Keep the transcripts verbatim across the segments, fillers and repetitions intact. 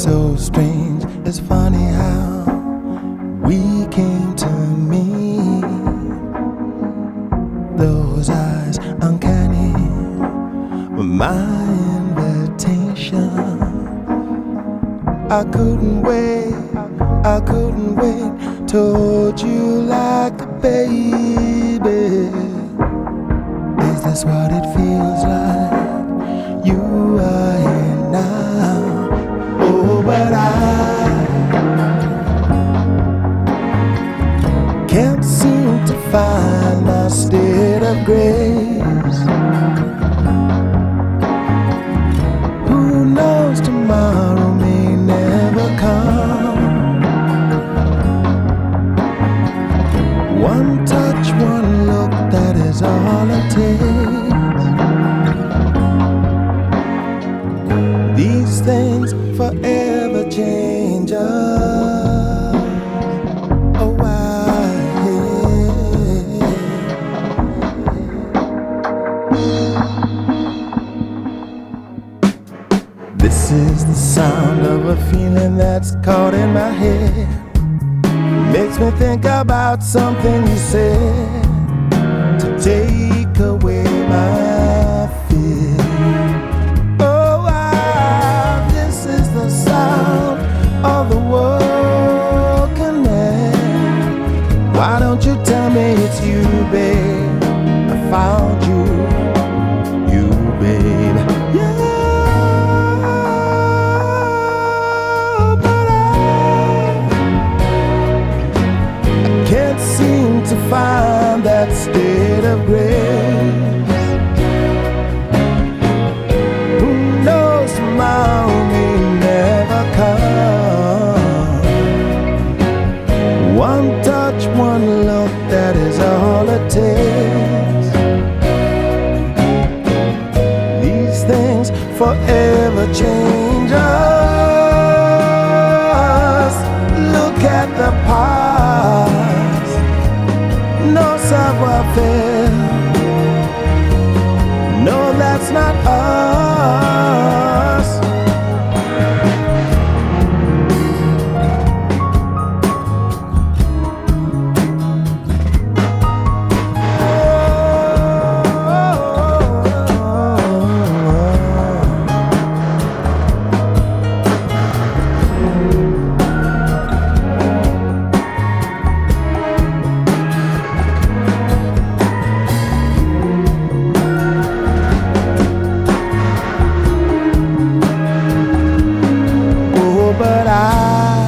so strange. It's funny how we came to meet. Those eyes uncanny were my invitation. I couldn't wait, I couldn't wait. Told you like a baby. Is this what it feels like? You are here now. Oh, but I can't seem to find my state of grace. Who knows, tomorrow may never come. One touch, one look, that is all it takes. These things forever change us. Oh, why? This is the sound of a feeling that's caught in my head. Makes me think about something you said to take away my fear. Oh, ah, this is the sound of the world connect. Why don't you tell me it's you, babe? I found you, you, babe. Yeah. Can't seem to find that state of grace. Who knows, tomorrow may never come. One touch, one look, that is all it takes. These things forever change us. Look at the past, no savoir-faire. No, that's not us. But I,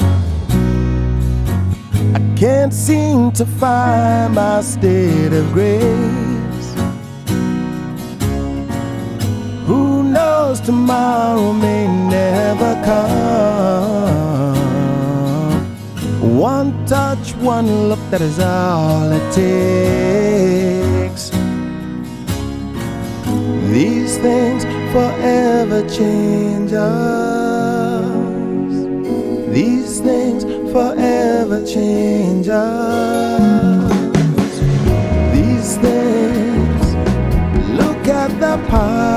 I can't seem to find my state of grace. Who knows, tomorrow may never come. One touch, one look, that is all it takes. These things forever change us. These things forever change us. These things, look at the past.